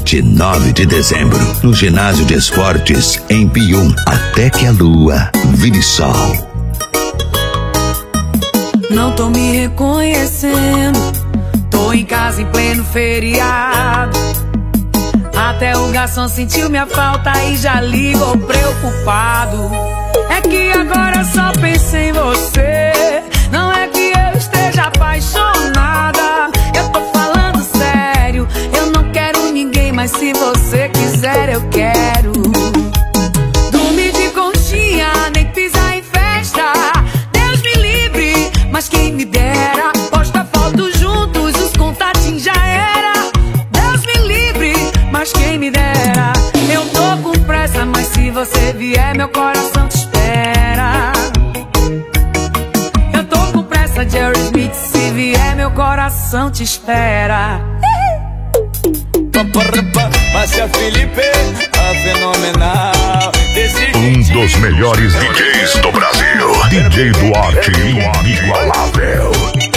29 de dezembro, no ginásio de esportes em Pium, até que a lua vire sol. Não tô me reconhecendo, tô em casa em pleno feriado. Até o garçom sentiu minha falta e já ligou preocupado. É que agora só penso em você, não é que eu esteja apaixonada. Eu tô falando sério, eu não quero ninguém, mas se você quiser eu quero. Dormir de conchinha, nem pisar em festa, Deus me livre, mas quem me dera. Posta foto juntos, os contatinhos já era. Deus me livre, mas quem me dera. Eu tô com pressa, mas se você vier meu coração te espera. Eu tô com pressa, Jerry Smith, se vier meu coração te espera. Márcia Felipe, a fenomenal. Um dos melhores DJs do Brasil, DJ Duarte, inigualável.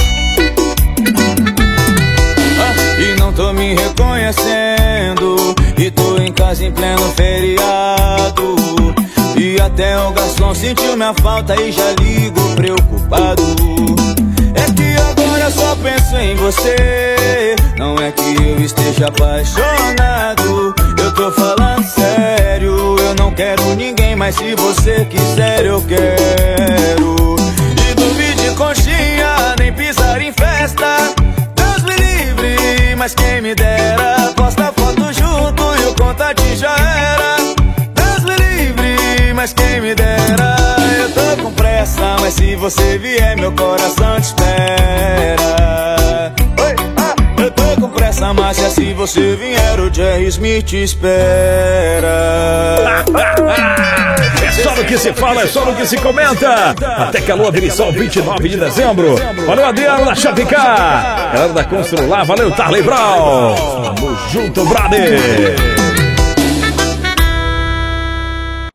E não tô me reconhecendo, e tô em casa em pleno feriado. E até o garçom sentiu minha falta e já ligo preocupado. É que agora só penso em você, não é que eu esteja apaixonado. Eu tô falando sério, eu não quero ninguém, mas se você quiser eu quero. E dormir de conchinha, nem pisar em festa, Deus me livre, mas quem me dera. Posta foto junto e o contatinho já era. Deus me livre, mas quem me dera. Eu tô com pressa, mas se você vier meu coração te espera. Oi, eu tô com pressa, Márcia, se você vier o Jerry Smith te espera. É só no que se fala, é só no que se comenta. Até que a lua vire sol, 29 de dezembro. Valeu, Adriano da Chapecá. Galera da Constrular, valeu, Tarley Brown. Tamo junto, brother.